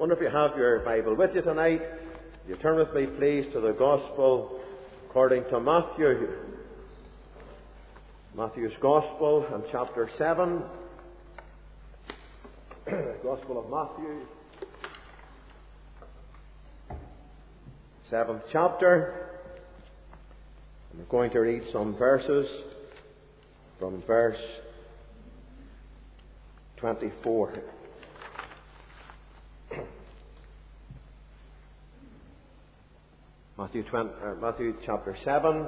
wonder if you have your Bible with you tonight. You turn with me, please, to the Gospel according to Matthew. Matthew's Gospel and chapter 7. Gospel of Matthew, 7th chapter. I'm going to read some verses from verse 24. Matthew chapter 7,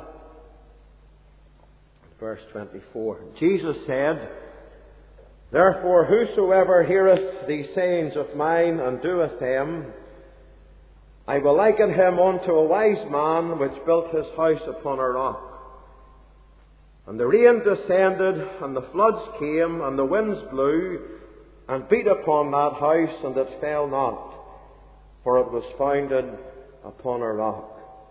verse 24. Jesus said, "Therefore whosoever heareth these sayings of mine and doeth them, I will liken him unto a wise man which built his house upon a rock. And the rain descended, and the floods came, and the winds blew, and beat upon that house, and it fell not, for it was founded upon a rock.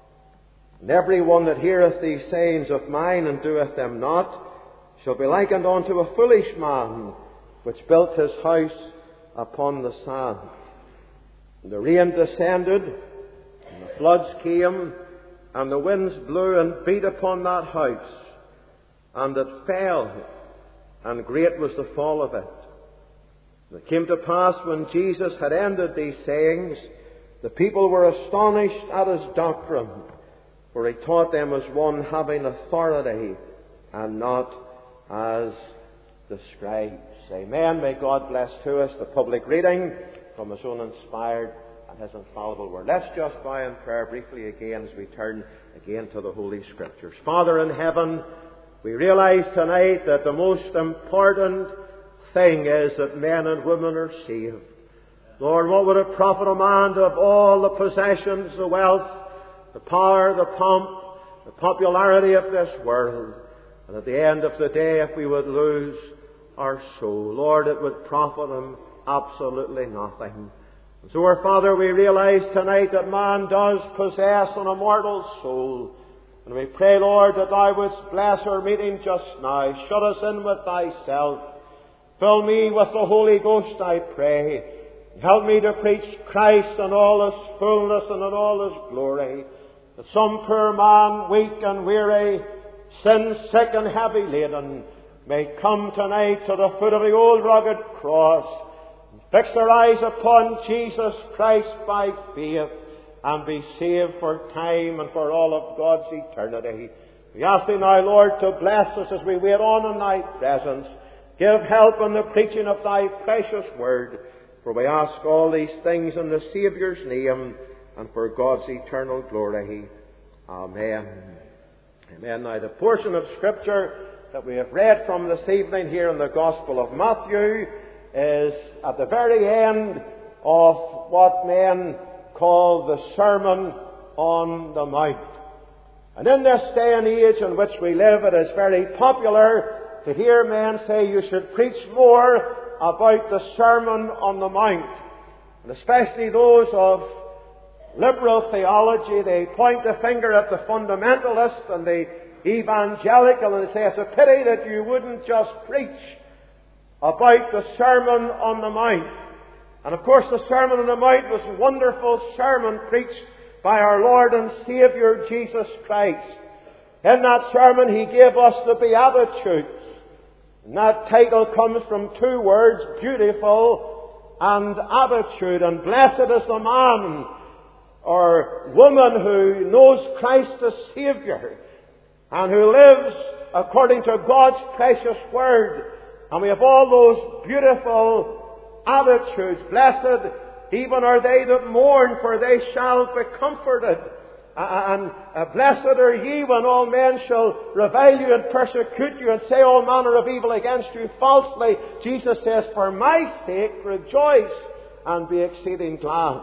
And every one that heareth these sayings of mine and doeth them not shall be likened unto a foolish man which built his house upon the sand. And the rain descended, and the floods came, and the winds blew and beat upon that house, and it fell, and great was the fall of it. And it came to pass, when Jesus had ended these sayings, the people were astonished at his doctrine, for he taught them as one having authority, and not as the scribes." Amen. May God bless to us the public reading from his own inspired and his infallible word. Let's just bow in prayer briefly again as we turn again to the Holy Scriptures. Father in heaven, we realize tonight that the most important thing is that men and women are saved. Lord, what would it profit a man to have all the possessions, the wealth, the power, the pomp, the popularity of this world, and at the end of the day, if we would lose our soul? Lord, it would profit him absolutely nothing. And so, our Father, we realize tonight that man does possess an immortal soul. And we pray, Lord, that Thou wouldst bless our meeting just now. Shut us in with Thyself. Fill me with the Holy Ghost, I pray. Help me to preach Christ in all His fullness and in all His glory. That some poor man, weak and weary, sin sick and heavy laden, may come tonight to the foot of the old rugged cross, and fix their eyes upon Jesus Christ by faith, and be saved for time and for all of God's eternity. We ask Thee now, Lord, to bless us as we wait on in Thy presence. Give help in the preaching of Thy precious word. For we ask all these things in the Saviour's name and for God's eternal glory. Amen. Amen. Now, the portion of Scripture that we have read from this evening here in the Gospel of Matthew is at the very end of what men call the Sermon on the Mount. And in this day and age in which we live, it is very popular to hear men say you should preach more about the Sermon on the Mount. And especially those of liberal theology, they point the finger at the fundamentalist and the evangelical, and they say it's a pity that you wouldn't just preach about the Sermon on the Mount. And of course the Sermon on the Mount was a wonderful sermon preached by our Lord and Saviour Jesus Christ. In that sermon He gave us the Beatitudes. And that title comes from two words, beautiful and attitude. And blessed is the man or woman who knows Christ as Saviour and who lives according to God's precious word. And we have all those beautiful attitudes. Blessed even are they that mourn, for they shall be comforted. And blessed are ye when all men shall revile you and persecute you and say all manner of evil against you falsely. Jesus says, for my sake rejoice and be exceeding glad.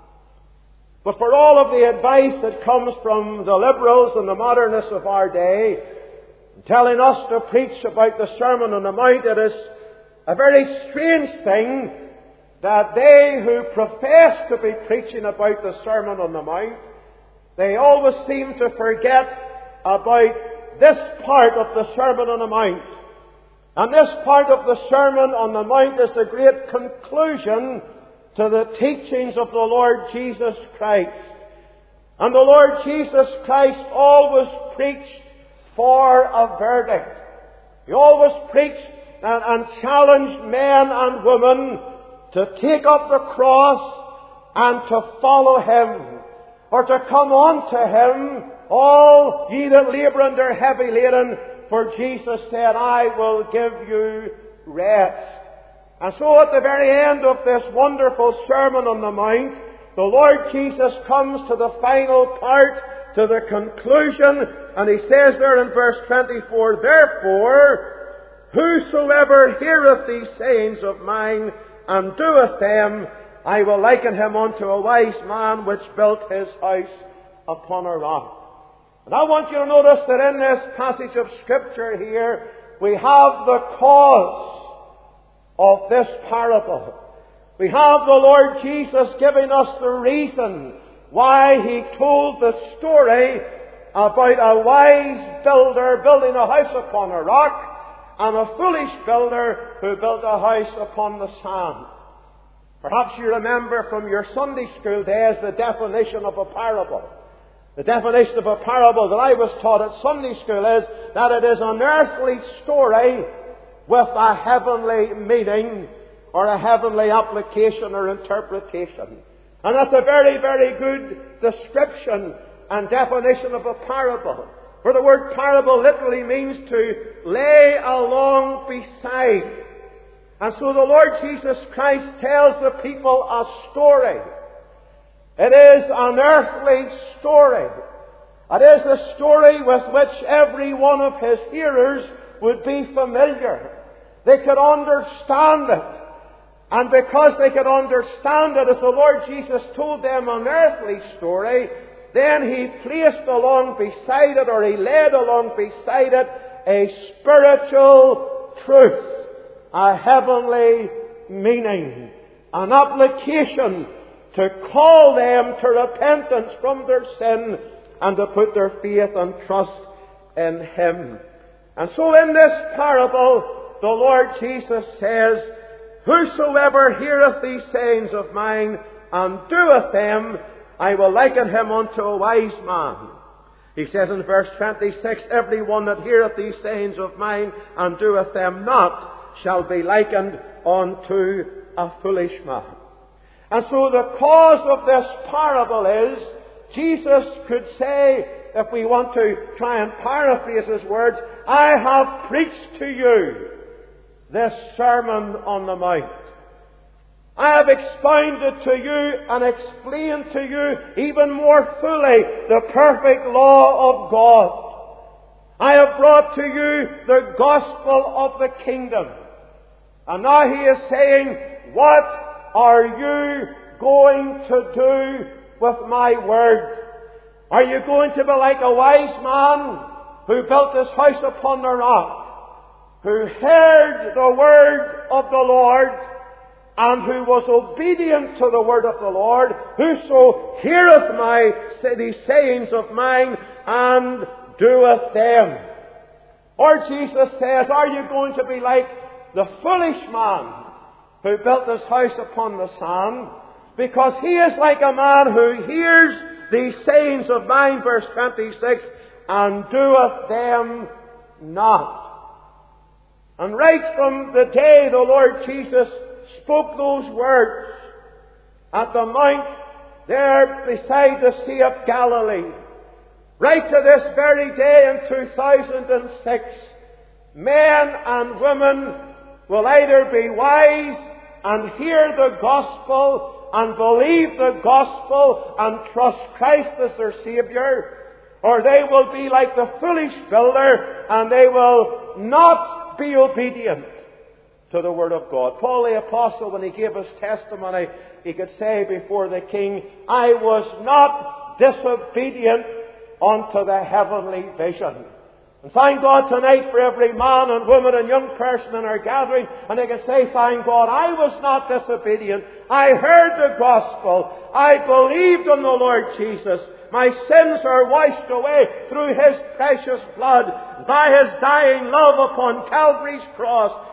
But for all of the advice that comes from the liberals and the modernists of our day, telling us to preach about the Sermon on the Mount, it is a very strange thing that they who profess to be preaching about the Sermon on the Mount, they always seem to forget about this part of the Sermon on the Mount. And this part of the Sermon on the Mount is the great conclusion to the teachings of the Lord Jesus Christ. And the Lord Jesus Christ always preached for a verdict. He always preached and challenged men and women to take up the cross and to follow Him, or to come unto Him, all ye that labour and are heavy laden, for Jesus said, I will give you rest. And so at the very end of this wonderful Sermon on the Mount, the Lord Jesus comes to the final part, to the conclusion, and He says there in verse 24, Therefore, whosoever heareth these sayings of mine, and doeth them, I will liken him unto a wise man which built his house upon a rock. And I want you to notice that in this passage of Scripture here, we have the cause of this parable. We have the Lord Jesus giving us the reason why He told the story about a wise builder building a house upon a rock, and a foolish builder who built a house upon the sand. Perhaps you remember from your Sunday school days the definition of a parable. The definition of a parable that I was taught at Sunday school is that it is an earthly story with a heavenly meaning, or a heavenly application or interpretation. And that's a very, very good description and definition of a parable. For the word parable literally means to lay along beside. And so the Lord Jesus Christ tells the people a story. It is an earthly story. It is a story with which every one of His hearers would be familiar. They could understand it. And because they could understand it, as the Lord Jesus told them an earthly story, then He placed along beside it, or He laid along beside it, a spiritual truth, a heavenly meaning, an application to call them to repentance from their sin and to put their faith and trust in Him. And so in this parable, the Lord Jesus says, Whosoever heareth these sayings of mine and doeth them, I will liken him unto a wise man. He says in verse 26, Every one that heareth these sayings of mine and doeth them not shall be likened unto a foolish man. And so the cause of this parable is, Jesus could say, if we want to try and paraphrase His words, I have preached to you this Sermon on the Mount. I have expounded to you and explained to you even more fully the perfect law of God. I have brought to you the gospel of the kingdom. And now He is saying, what are you going to do with my word? Are you going to be like a wise man who built his house upon the rock, who heard the word of the Lord, and who was obedient to the word of the Lord? Whoso heareth these sayings of mine and doeth them. Or Jesus says, are you going to be like the foolish man who built his house upon the sand? Because he is like a man who hears these sayings of mine, verse 26, and doeth them not. And right from the day the Lord Jesus spoke those words at the mount there beside the Sea of Galilee, right to this very day in 2006, men and women will either be wise and hear the gospel and believe the gospel and trust Christ as their Saviour, or they will be like the foolish builder and they will not be obedient to the Word of God. Paul the Apostle, when he gave his testimony, he could say before the king, I was not disobedient unto the heavenly vision. And thank God tonight for every man and woman and young person in our gathering, and they can say, thank God, I was not disobedient. I heard the gospel. I believed in the Lord Jesus. My sins are washed away through His precious blood, by His dying love upon Calvary's cross.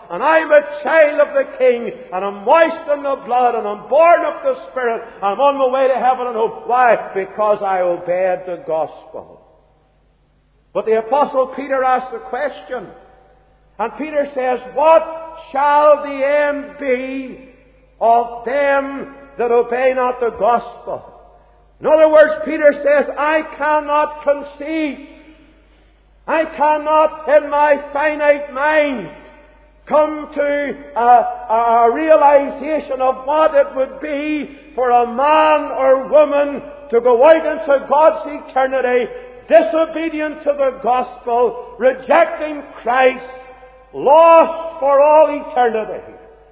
and I'm a child of the King, and I'm washed in the blood, and I'm born of the Spirit, and I'm on my way to heaven and hope. Why? Because I obeyed the gospel. But the Apostle Peter asked the question, and Peter says, what shall the end be of them that obey not the gospel? In other words, Peter says, I cannot conceive, I cannot in my finite mind come to a realization of what it would be for a man or woman to go out into God's eternity, disobedient to the gospel, rejecting Christ, lost for all eternity.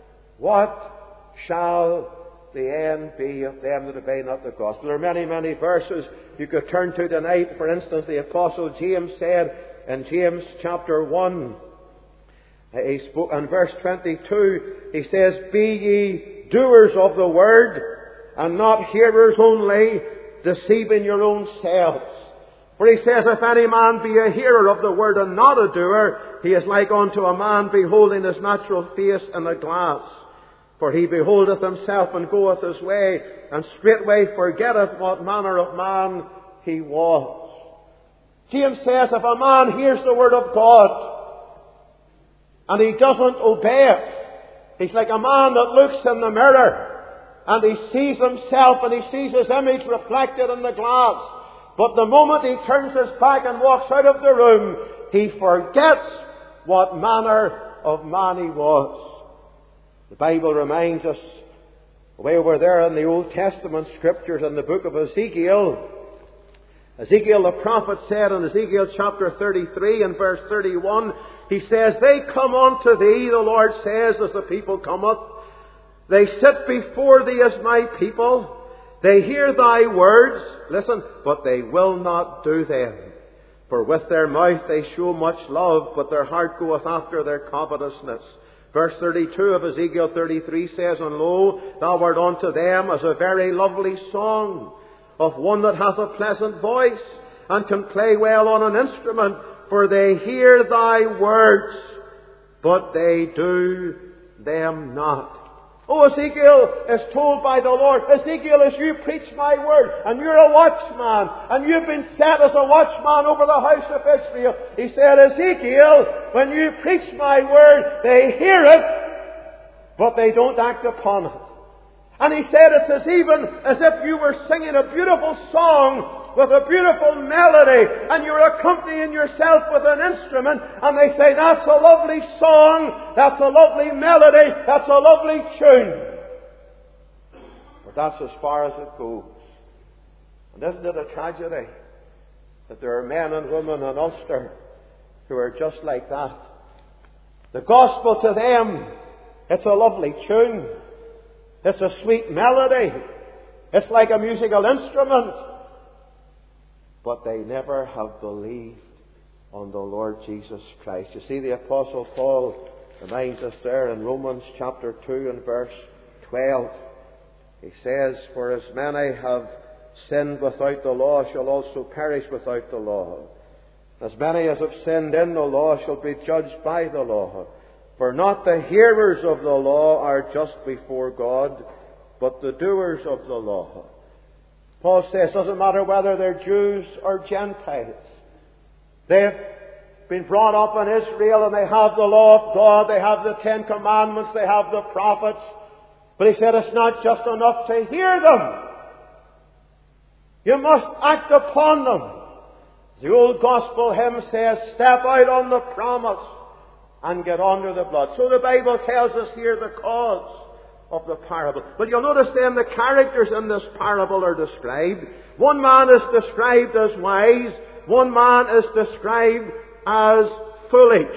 What shall the end be of them that obey not the gospel? There are many, many verses you could turn to tonight. For instance, the Apostle James said in James chapter 1, he spoke in verse 22, he says, be ye doers of the word, and not hearers only, deceiving your own selves. For he says, if any man be a hearer of the word and not a doer, he is like unto a man beholding his natural face in a glass. For he beholdeth himself and goeth his way, and straightway forgetteth what manner of man he was. James says, if a man hears the word of God, and he doesn't obey it, he's like a man that looks in the mirror, and he sees himself, and he sees his image reflected in the glass. But the moment he turns his back and walks out of the room, he forgets what manner of man he was. The Bible reminds us, way over there in the Old Testament Scriptures in the book of Ezekiel, Ezekiel the prophet said in Ezekiel chapter 33 and verse 31, he says, they come unto thee, the Lord says, as the people cometh. They sit before thee as my people. They hear thy words, listen, but they will not do them. For with their mouth they show much love, but their heart goeth after their covetousness. Verse 32 of Ezekiel 33 says, and lo, thou art unto them as a very lovely song of one that hath a pleasant voice, and can play well on an instrument, for they hear thy words, but they do them not. Oh, Ezekiel is told by the Lord, Ezekiel, as you preach my word, and you're a watchman, and you've been set as a watchman over the house of Israel. He said, Ezekiel, when you preach my word, they hear it, but they don't act upon it. And he said, it's as even as if you were singing a beautiful song with a beautiful melody, and you're accompanying yourself with an instrument, and they say, that's a lovely song, that's a lovely melody, that's a lovely tune. But that's as far as it goes. And isn't it a tragedy that there are men and women in Ulster who are just like that? The gospel to them, it's a lovely tune. It's a sweet melody. It's like a musical instrument. But they never have believed on the Lord Jesus Christ. You see, the Apostle Paul reminds us there in Romans chapter 2 and verse 12. He says, for as many have sinned without the law shall also perish without the law. As many as have sinned in the law shall be judged by the law. For not the hearers of the law are just before God, but the doers of the law. Paul says, it doesn't matter whether they're Jews or Gentiles. They've been brought up in Israel and they have the law of God, they have the Ten Commandments, they have the prophets. But he said it's not just enough to hear them. You must act upon them. The old gospel hymn says, step out on the promise and get under the blood. So the Bible tells us here the cause of the parable. But you'll notice then the characters in this parable are described. One man is described as wise. One man is described as foolish.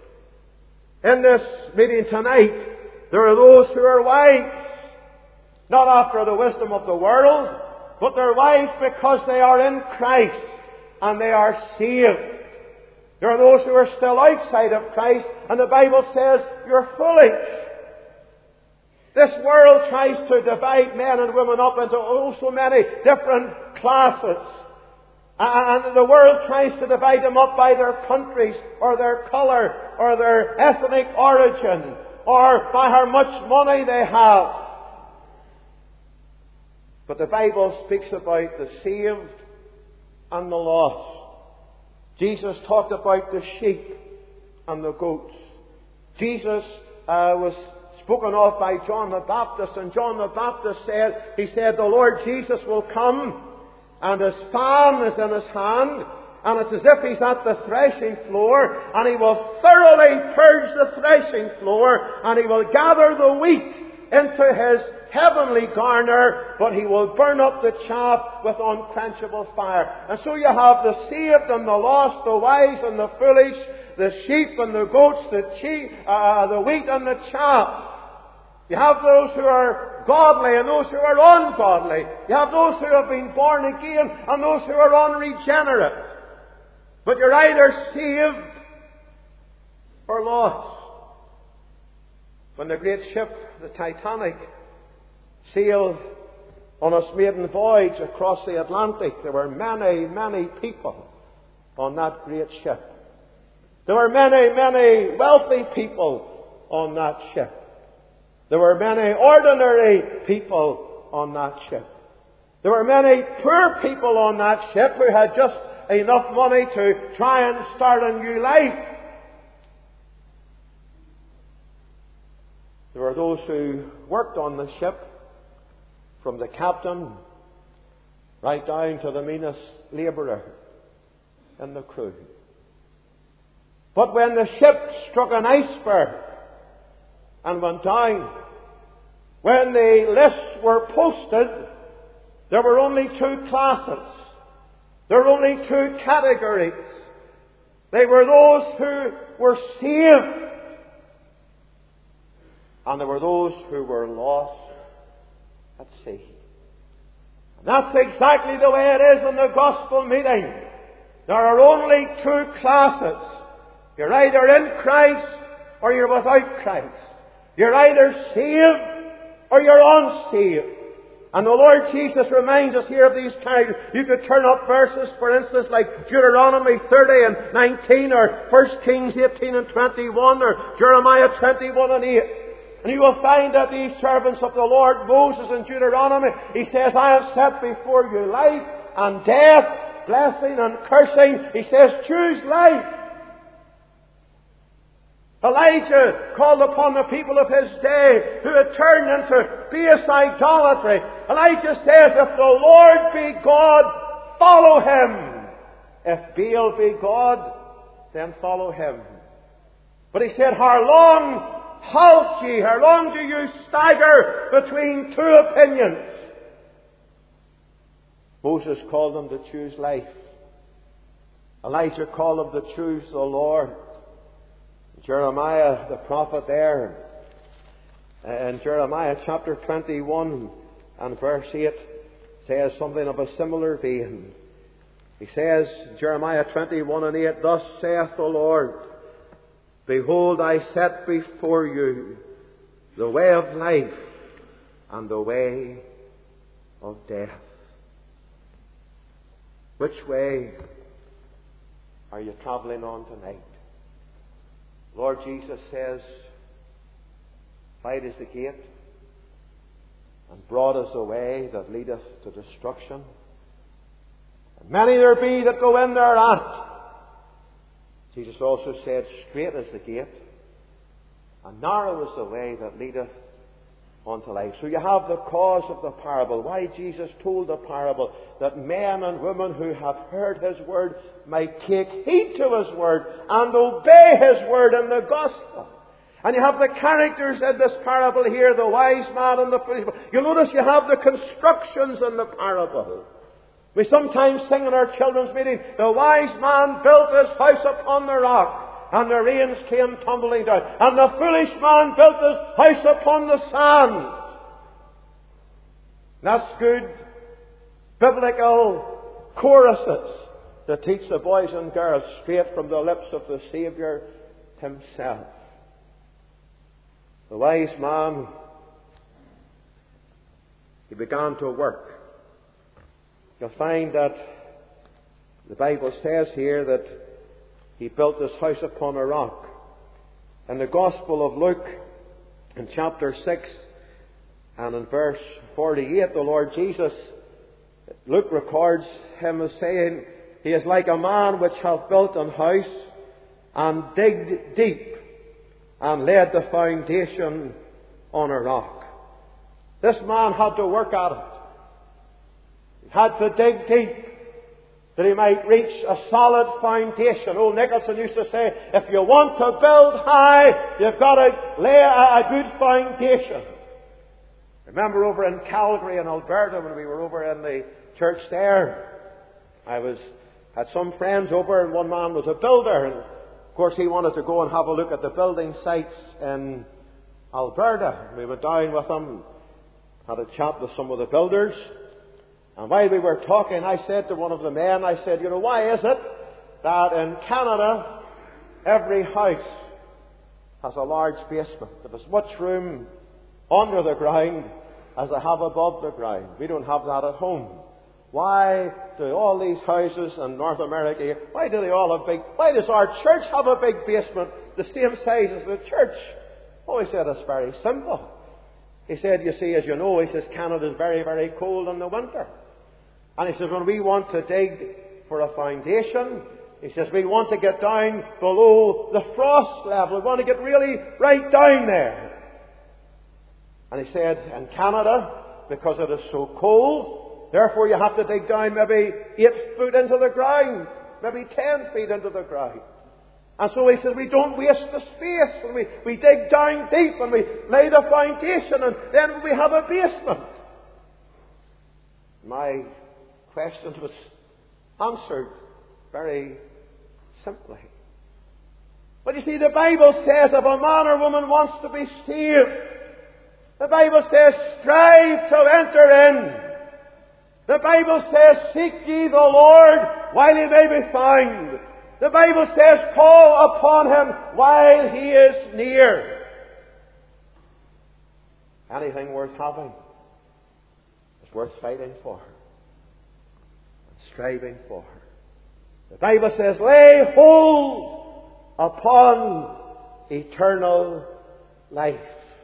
In this meeting tonight, there are those who are wise. Not after the wisdom of the world, but they're wise because they are in Christ and they are saved. There are those who are still outside of Christ, and the Bible says you're foolish. This world tries to divide men and women up into so many different classes. And the world tries to divide them up by their countries, or their colour, or their ethnic origin, or by how much money they have. But the Bible speaks about the saved and the lost. Jesus talked about the sheep and the goats. Jesus was spoken of by John the Baptist, and John the Baptist said, the Lord Jesus will come, and his fan is in his hand, and it's as if he's at the threshing floor, and he will thoroughly purge the threshing floor, and he will gather the wheat into his heavenly garner, but he will burn up the chaff with unquenchable fire. And so you have the saved and the lost, the wise and the foolish, the sheep and the goats, the wheat and the chaff. You have those who are godly and those who are ungodly. You have those who have been born again and those who are unregenerate. But you're either saved or lost. When the great ship, the Titanic, sailed on its maiden voyage across the Atlantic, there were many, many people on that great ship. There were many, many wealthy people on that ship. There were many ordinary people on that ship. There were many poor people on that ship who had just enough money to try and start a new life. There were those who worked on the ship, from the captain right down to the meanest labourer in the crew. But when the ship struck an iceberg and went down, when the lists were posted, there were only two classes. There were only two categories. They were those who were saved, and there were those who were lost at sea. And that's exactly the way it is in the gospel meeting. There are only two classes. You're either in Christ or you're without Christ. You're either saved or you're unsaved. And the Lord Jesus reminds us here of these characters. You could turn up verses, for instance, like Deuteronomy 30 and 19, or 1 Kings 18 and 21, or Jeremiah 21 and 8. And you will find that these servants of the Lord, Moses in Deuteronomy, he says, I have set before you life and death, blessing and cursing. He says, choose life. Elijah called upon the people of his day who had turned into base idolatry. Elijah says, if the Lord be God, follow him. If Baal be God, then follow him. But he said, how long halt ye? How long do you stagger between two opinions? Moses called them to choose life. Elijah called them to choose the Lord. Jeremiah, the prophet there, in Jeremiah chapter 21 and verse 8, says something of a similar vein. He says, Jeremiah 21 and 8, thus saith the Lord, behold, I set before you the way of life and the way of death. Which way are you travelling on tonight? Lord Jesus says, wide is the gate, and broad is the way that leadeth to destruction, and many there be that go in thereat. Jesus also said, straight is the gate, and narrow is the way that leadeth unto life. So you have the cause of the parable, why Jesus told the parable, that men and women who have heard His word might take heed to His word and obey His word in the gospel. And you have the characters in this parable here, the wise man and the foolish man. You notice you have the constructions in the parable. We sometimes sing in our children's meeting, the wise man built his house upon the rock, and the rains came tumbling down. And the foolish man built his house upon the sand. That's good biblical choruses to teach the boys and girls straight from the lips of the Saviour Himself. The wise man, he began to work. You'll find that The Bible says here that he built his house upon a rock. In the Gospel of Luke, in chapter 6 and in verse 48, the Lord Jesus, Luke records him as saying, he is like a man which hath built an house and digged deep and laid the foundation on a rock. This man had to work at it. He had to dig deep that he might reach a solid foundation. Old Nicholson used to say, if you want to build high, you've got to lay a good foundation. Remember over in Calgary in Alberta, when we were over in the church there, I had some friends over, and one man was a builder, and of course he wanted to go and have a look at the building sites in Alberta. We went down with him, had a chat with some of the builders, and while we were talking, I said to one of the men, I said, you know, why is it that in Canada every house has a large basement? There's as much room under the ground as they have above the ground. We don't have that at home. Why do all these houses in North America, why does our church have a big basement the same size as the church? Oh, he said, it's very simple. He said, you see, as you know, he says, Canada is very, very cold in the winter. And he says, when we want to dig for a foundation, he says, we want to get down below the frost level. We want to get really right down there. And he said, in Canada, because it is so cold, therefore you have to dig down maybe 8 foot into the ground, maybe 10 feet into the ground. And so he says, we don't waste the space, and we dig down deep, and we lay the foundation, and then we have a basement. My question was answered very simply. But you see, the Bible says if a man or woman wants to be saved, the Bible says, strive to enter in. The Bible says, seek ye the Lord while he may be found. The Bible says, call upon him while he is near. Anything worth having is worth fighting for and striving for. The Bible says, lay hold upon eternal life.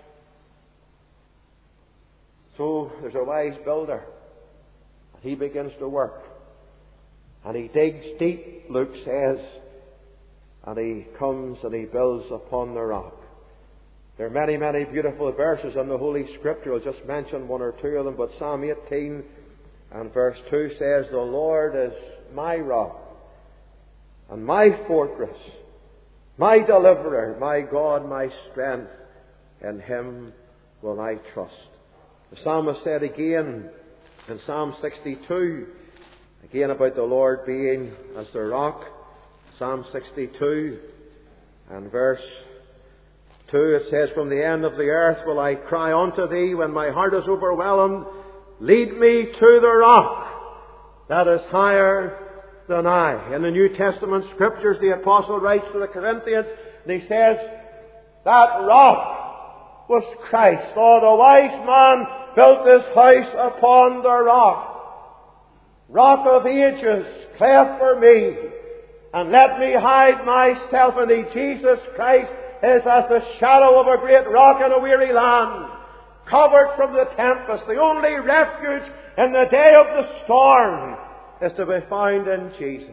So there's a wise builder. He begins to work. And he digs deep, Luke says, and he comes and he builds upon the rock. There are many, many beautiful verses in the Holy Scripture. I'll just mention one or two of them. But Psalm 18 and verse 2 says, the Lord is my rock and my fortress, my deliverer, my God, my strength. In him will I trust. The psalmist said again in Psalm 62, again about the Lord being as the rock. Psalm 62 and verse 2, it says, from the end of the earth will I cry unto thee when my heart is overwhelmed. Lead me to the rock that is higher than I. In the New Testament Scriptures, the Apostle writes to the Corinthians, and he says, that rock was Christ. Oh, the wise man built his house upon the rock. Rock of ages, cleft for me, and let me hide myself in thee. Jesus Christ is as the shadow of a great rock in a weary land, covered from the tempest. The only refuge in the day of the storm is to be found in Jesus.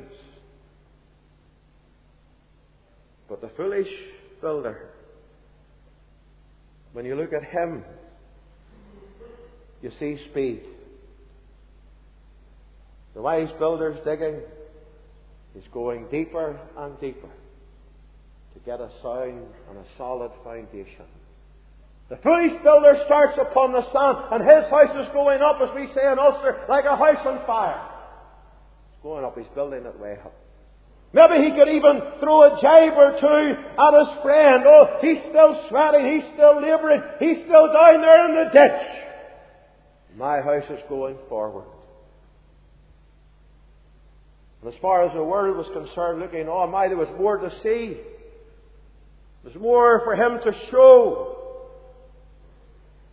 But the foolish builder, when you look at him, you see speed. The wise builder's digging is going deeper and deeper to get a sound and a solid foundation. The foolish builder starts upon the sand, and his house is going up, as we say in Ulster, like a house on fire. It's going up. He's building it way up. Maybe he could even throw a jibe or two at his friend. Oh, he's still sweating. He's still labouring. He's still down there in the ditch. My house is going forward. And as far as the world was concerned, looking, oh my, there was more to see. There was more for him to show.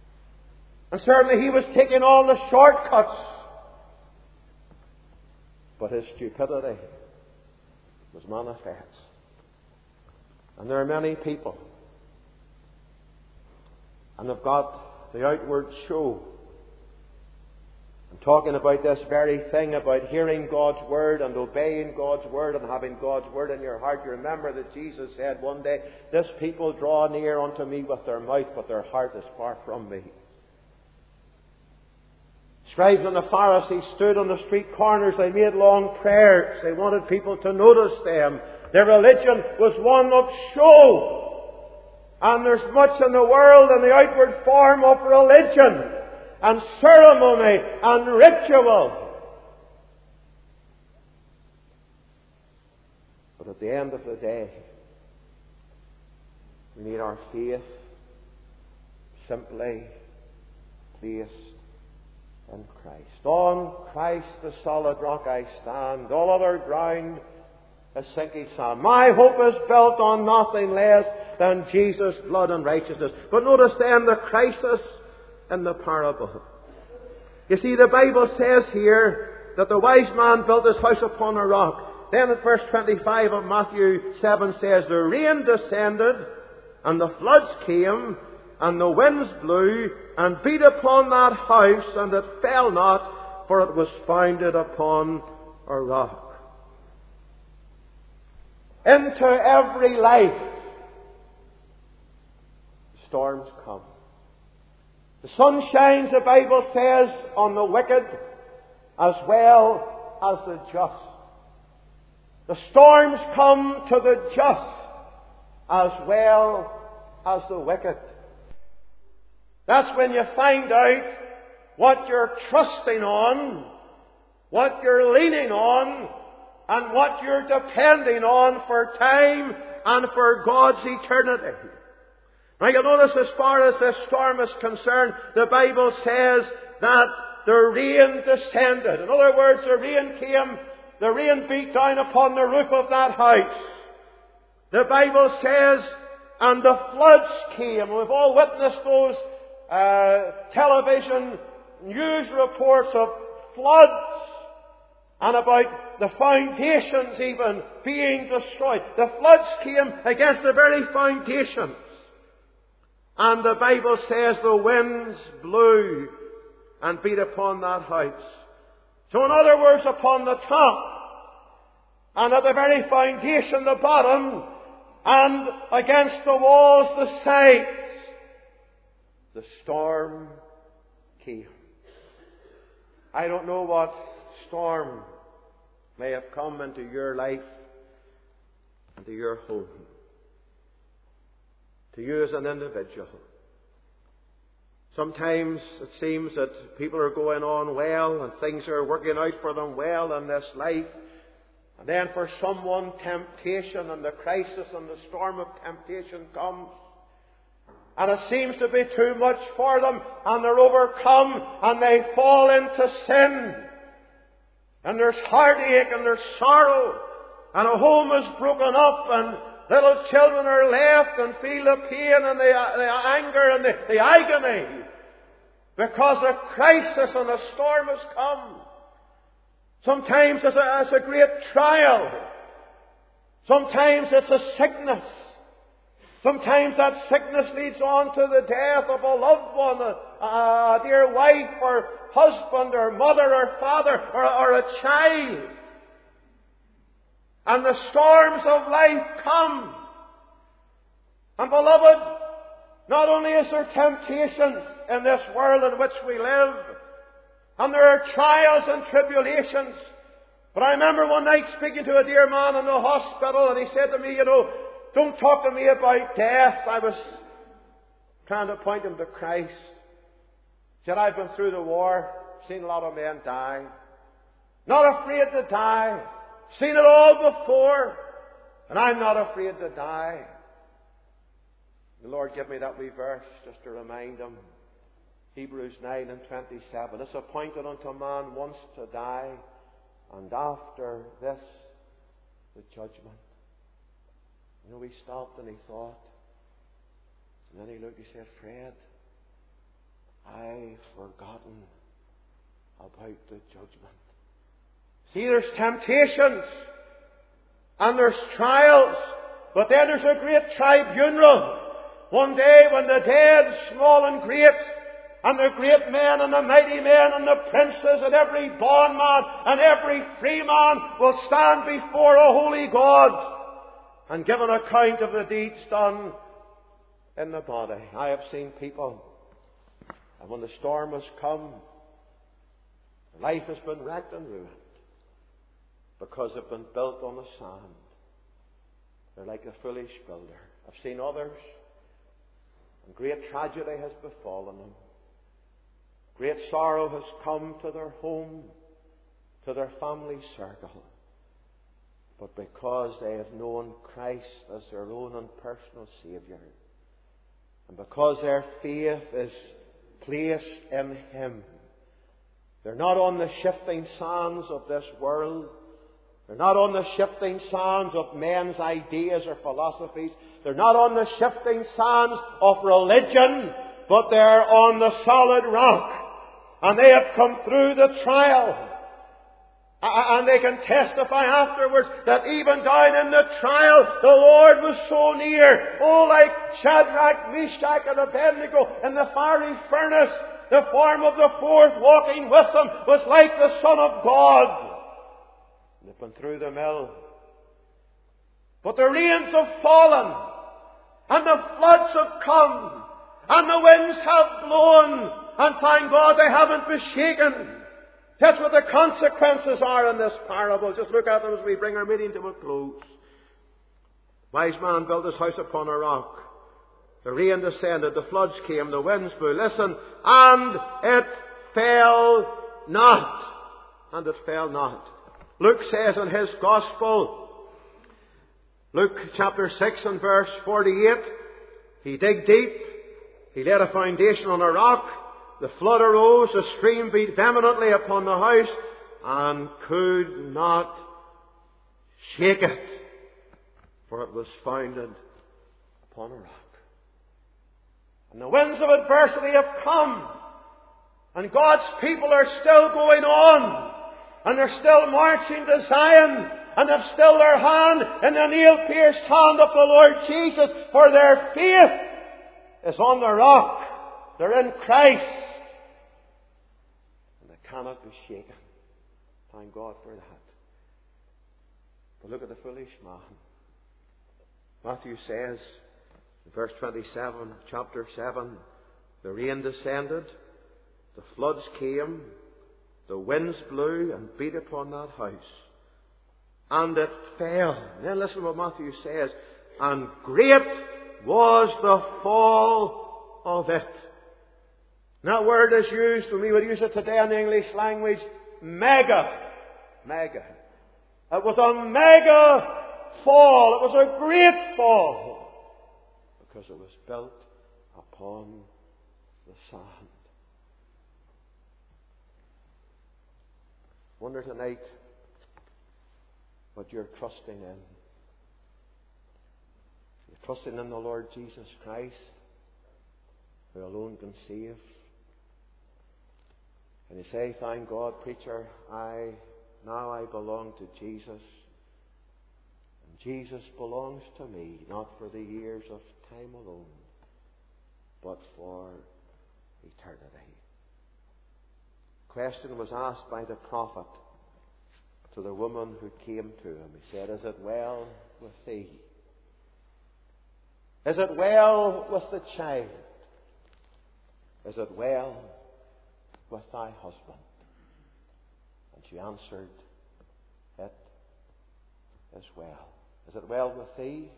And certainly he was taking all the shortcuts. But his stupidity was manifest. And there are many people, and they've got the outward show. I'm talking about this very thing, about hearing God's Word and obeying God's Word and having God's Word in your heart. You remember that Jesus said one day, "This people draw near unto me with their mouth, but their heart is far from me." Scribes and the Pharisees stood on the street corners. They made long prayers. They wanted people to notice them. Their religion was one of show. And there's much in the world in the outward form of religion and ceremony and ritual. But at the end of the day, we need our faith simply placed in Christ. On Christ the solid rock I stand. All other ground is sinking sand. My hope is built on nothing less than Jesus' blood and righteousness. But notice then the crisis in the parable. You see, the Bible says here that the wise man built his house upon a rock. Then in verse 25 of Matthew 7 says, the rain descended, and the floods came, and the winds blew, and beat upon that house, and it fell not, for it was founded upon a rock. Into every life, storms come. The sun shines, the Bible says, on the wicked as well as the just. The storms come to the just as well as the wicked. That's when you find out what you're trusting on, what you're leaning on, and what you're depending on for time and for God's eternity. Now you'll notice, as far as this storm is concerned, the Bible says that the rain descended. In other words, the rain came, the rain beat down upon the roof of that house. The Bible says, and the floods came. We've all witnessed those television news reports of floods and about the foundations even being destroyed. The floods came against the very foundations. And the Bible says the winds blew and beat upon that house. So in other words, upon the top and at the very foundation, the bottom, and against the walls, the sides, the storm came. I don't know what storm may have come into your life, into your home, to you as an individual. Sometimes it seems that people are going on well and things are working out for them well in this life. And then for someone, temptation and the crisis and the storm of temptation comes. And it seems to be too much for them, and they're overcome, and they fall into sin. And there's heartache, and there's sorrow, and a home is broken up, and little children are left and feel the pain and the anger and the agony, because a crisis and a storm has come. Sometimes it's a great trial. Sometimes it's a sickness. Sometimes that sickness leads on to the death of a loved one, a dear wife or husband or mother or father or a child. And the storms of life come. And beloved, not only is there temptations in this world in which we live, and there are trials and tribulations, but I remember one night speaking to a dear man in the hospital, and he said to me, don't talk to me about death. I was trying to point him to Christ. He said, I've been through the war, seen a lot of men die. Not afraid to die. Seen it all before, and I'm not afraid to die. The Lord gave me that wee verse just to remind him. Hebrews 9 and 27. It's appointed unto man once to die, and after this, the judgment. He stopped and he thought. And then he looked, he said, Fred, I've forgotten about the judgment. See, there's temptations and there's trials, but then there's a great tribunal. One day when the dead, small and great, and the great men and the mighty men and the princes and every bondman and every free man will stand before a holy God and give an account of the deeds done in the body. I have seen people, and when the storm has come, life has been wrecked and ruined because they've been built on the sand. They're like a foolish builder. I've seen others, and great tragedy has befallen them. Great sorrow has come to their home, to their family circle. But because they have known Christ as their own and personal Saviour, and because their faith is placed in Him, they're not on the shifting sands of this world. They're not on the shifting sands of men's ideas or philosophies. They're not on the shifting sands of religion, but they're on the solid rock. And they have come through the trial. And they can testify afterwards that even down in the trial, the Lord was so near. Oh, like Shadrach, Meshach, and Abednego in the fiery furnace, the form of the fourth walking with them was like the Son of God. And they've been through the mill. But the rains have fallen, and the floods have come, and the winds have blown, and thank God they haven't been shaken. That's what the consequences are in this parable. Just look at them as we bring our meeting to a close. Wise man built his house upon a rock. The rain descended, the floods came, the winds blew. Listen, and it fell not. And it fell not. Luke says in his Gospel, Luke chapter 6 and verse 48, he digged deep, he laid a foundation on a rock, the flood arose, the stream beat vehemently upon the house, and could not shake it, for it was founded upon a rock. And the winds of adversity have come, and God's people are still going on, and they're still marching to Zion, and have still their hand in the nail-pierced hand of the Lord Jesus, for their faith is on the rock. They're in Christ, and they cannot be shaken. Thank God for that. But look at the foolish man. Matthew says, in verse 27, chapter 7, the rain descended, the floods came, the winds blew and beat upon that house, and it fell. And then listen to what Matthew says, and great was the fall of it. And that word is used, when we would use it today in the English language, mega. Mega. It was a mega fall. It was a great fall. Because it was built upon the sand. Wonder tonight what you're trusting in. You're trusting in the Lord Jesus Christ, who alone can save. And you say, thank God, preacher, now I belong to Jesus. And Jesus belongs to me, not for the years of time alone, but for eternity. The question was asked by the prophet to the woman who came to him. He said, is it well with thee? Is it well with the child? Is it well with thy husband? And she answered, it is well. Is it well with thee?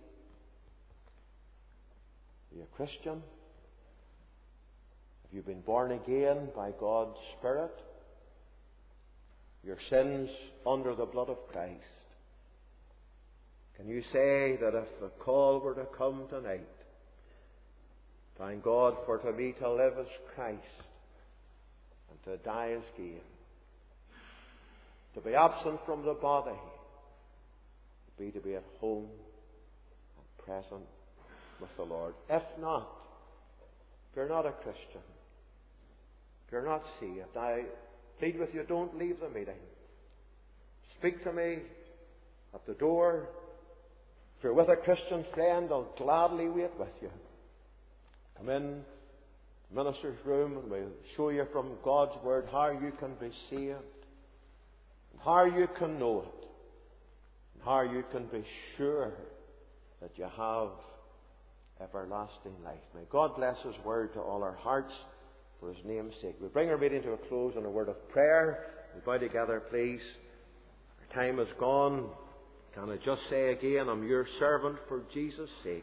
Are you a Christian? Have you been born again by God's Spirit? Your sins under the blood of Christ? Can you say that if the call were to come tonight, thank God, for to me to live as Christ and to die as gain, to be absent from the body, to be at home and present with the Lord? If not, if you're not a Christian, if you're not saved, I plead with you, don't leave the meeting. speak to me at the door. If you're with a Christian friend, I'll gladly wait with you. Come in the minister's room and we'll show you from God's Word how you can be saved, and how you can know it, and how you can be sure that you have everlasting life. May God bless His Word to all our hearts for His name's sake. We bring our meeting to a close in a word of prayer. We bow together, please. Our time is gone. Can I just say again, I'm your servant for Jesus' sake.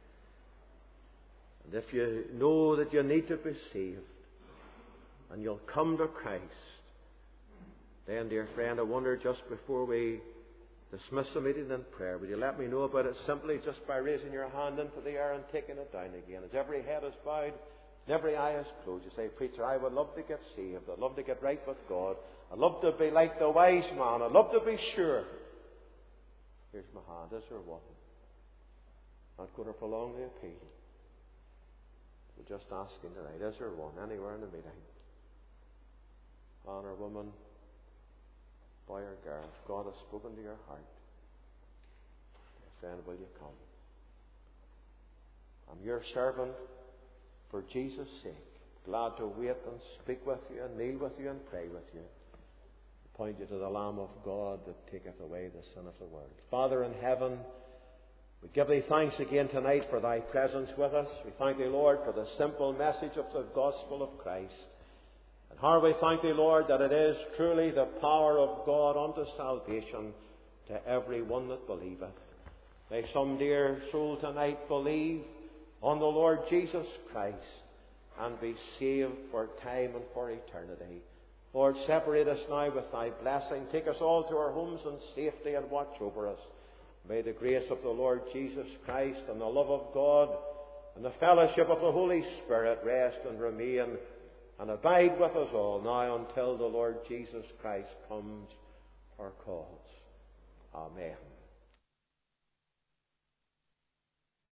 And if you know that you need to be saved, and you'll come to Christ, then, dear friend, I wonder, just before we dismiss the meeting in prayer, would you let me know about it simply just by raising your hand into the air and taking it down again? As every head is bowed and every eye is closed, you say, preacher, I would love to get saved. I'd love to get right with God. I'd love to be like the wise man. I'd love to be sure. Here's my hand. Is there one? Not going to prolong the appeal. We're just asking tonight, is there one anywhere in the meeting? Man or woman, boy or girl, if God has spoken to your heart, friend, will you come? I'm your servant for Jesus' sake, glad to wait and speak with you and kneel with you and pray with you, point you to the Lamb of God that taketh away the sin of the world. Father in heaven, we give Thee thanks again tonight for Thy presence with us. We thank Thee, Lord, for the simple message of the gospel of Christ. And how we thank Thee, Lord, that it is truly the power of God unto salvation to every one that believeth. May some dear soul tonight believe on the Lord Jesus Christ and be saved for time and for eternity. Lord, separate us now with Thy blessing. Take us all to our homes in safety and watch over us. May the grace of the Lord Jesus Christ and the love of God and the fellowship of the Holy Spirit rest and remain and abide with us all now until the Lord Jesus Christ comes or calls. Amen.